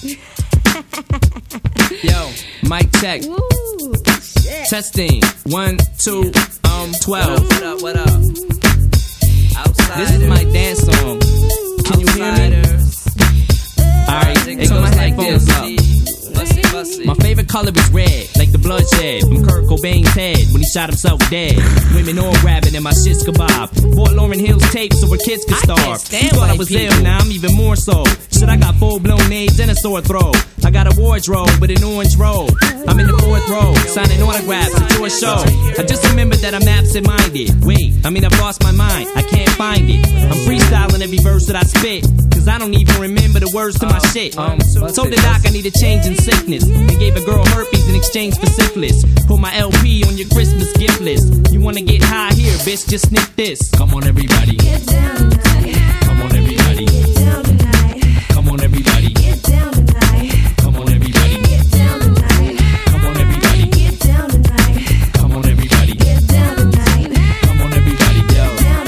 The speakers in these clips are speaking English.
Yo, mic check. Woo, shit. Testing. 1, 2, 12. What up? Outsiders. This is my dance song. Can you hear me? Alright, hey, put my headphones up. My favorite color is red, like the bloodshed from Kurt Cobain's head when he shot himself dead. Women all grabbing and my shit's kebab. Bought Lauryn Hill's tape so her kids could starve. You thought I was ill, now I'm even more so. Shit, I got full-blown AIDS and a sore throat. I got a wardrobe with an orange robe. I'm in the 4th row, signing autographs at your show. I just remembered that I'm absent-minded. Wait, I've lost my mind, I can't find it. I'm freestyling every verse that I spit, cause I don't even remember the words to my shit. Told the doc I need a change in sickness, and gave a girl herpes in exchange for syphilis. Put my LP on your Christmas gift list. You wanna get high here, bitch, just sniff this. Come on everybody, Get down tonight. come on everybody, Get down tonight. come on everybody, Get down tonight. come on everybody, Get down tonight. come on everybody, Get down tonight. come on everybody, Get down tonight. come on everybody, yo,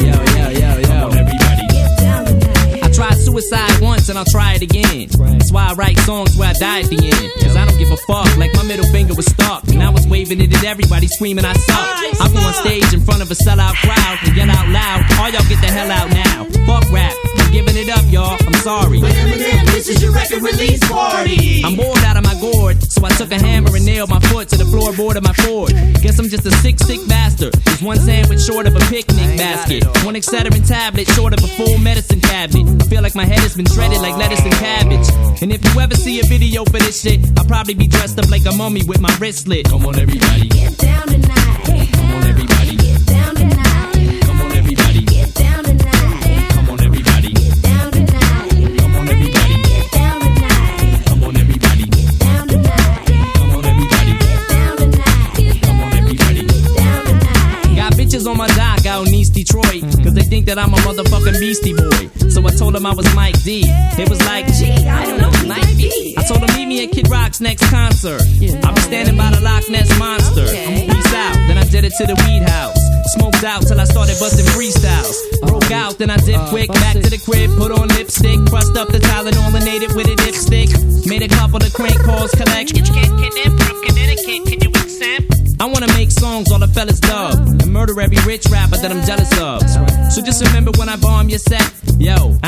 come on everybody. Get down tonight. I tried suicide once and I'll try it again. That's why I write songs where I die at the end. Cause I don't give a fuck, like my middle finger was stuck. And I was waving it at everybody screaming I suck. I go on stage in front of a sellout crowd and yell out loud, all y'all get the hell out now. Fuck rap, I'm giving it up y'all, I'm sorry. But Eminem, this is your record release party. I'm bored out of my gourd, so I took a hammer and nailed my foot to the floorboard of my Ford. Guess I'm just a sick bastard. There's one sandwich short of a picnic basket, one Excedrin tablet short of a full medicine cabinet. I feel like my head has been shredded like lettuce and cabbage. And if you ever see a video for this shit, I'll probably be dressed up like a mummy with my wrist slit. Come on everybody, Get down tonight. come on everybody, Get down tonight. come on everybody, Get down tonight. come on everybody, Get down tonight. come on everybody, Get down tonight. come on everybody, Get down tonight. come on everybody, Get down tonight. come on everybody. Get down tonight. Got bitches on my dock out in East Detroit, cause they think that I'm a motherfucking Beastie Boy. So I told them I was Mike D. It was like, gee, I don't know, Mike D. I told them meet me at Kid Rock's next concert. I'll be standing by the Loch Ness Monster. Peace out, then I did it to the weed house. Smoked out till I started busting freestyles. Broke out, then I dipped quick, back to the crib, put on lipstick, crushed up the Tylenol and ate it with a dipstick. Made a couple of crank calls, collect. Can from Connecticut, can you accept? I wanna make songs all the fellas love and murder every rich rapper that I'm jealous of. So just remember when I bomb your set, yo,